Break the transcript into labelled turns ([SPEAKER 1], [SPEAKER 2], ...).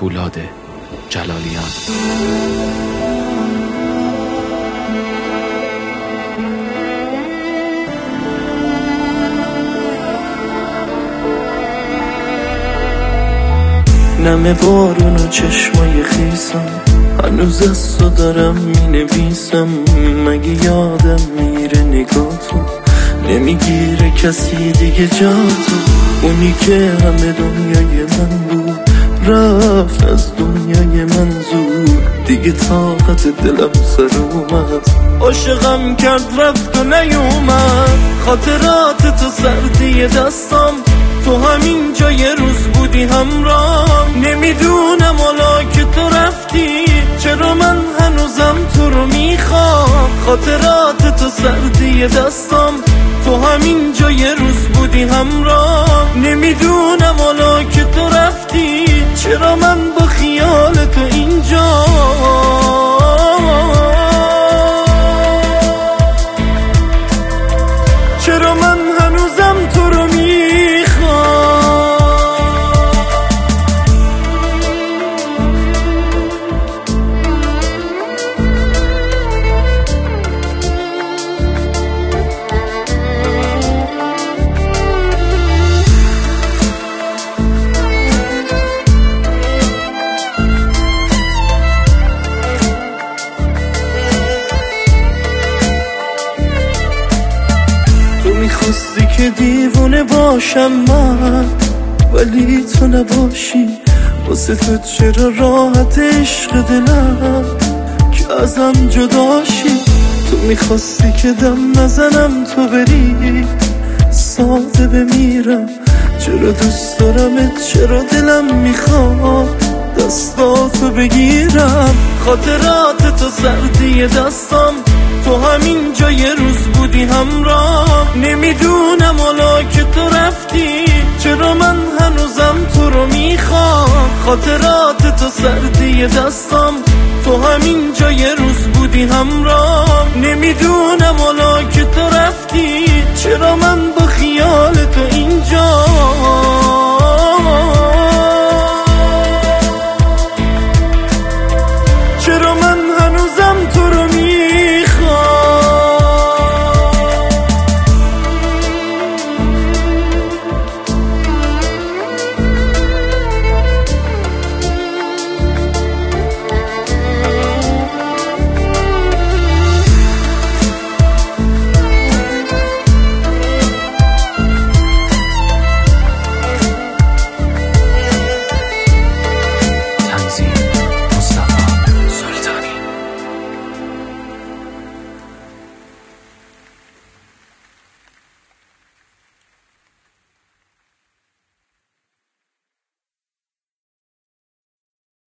[SPEAKER 1] پولاد جلالیان.
[SPEAKER 2] نم بارون و چشمای خیسم هنوز از تو دارم می نویسم. مگه یادم میره نگاه تو نمیگیره کسی دیگه جا تو. اونی که همه دنیای من بود رفت از دنیای من زود. دیگه طاقت دلم سر اومد عاشقم کرد رفت و نیومد. خاطرات تو سردی دستم تو همین جا یه روز بودی همراه. نمیدونم حالا که تو رفتی چرا من هنوزم تو رو میخوام. خاطرات تو سردی دستم تو همین جا یه روز بودی همراه. نمیدونم حالا که تو رفتی چرا من با خیال تو اینجا. چرا من هنوزم تو رو میخواستی که دیوونه باشم من ولی تو نباشی. واسه تو چرا راحت عشق دلم که ازم جداشی. تو میخواستی که دم نزنم تو بری ساده بمیرم. چرا دوست دارمت چرا دلم میخواد دستاتو بگیرم. خاطرات تو سردی دستم تو همین جا یه روز بودی همراه. نمیدونم حالا که تو رفتی چرا من هنوزم تو رو میخوام. خاطرات تو سردی دستم تو همین جا یه روز بودی همراه. نمیدونم حالا که تو رفتی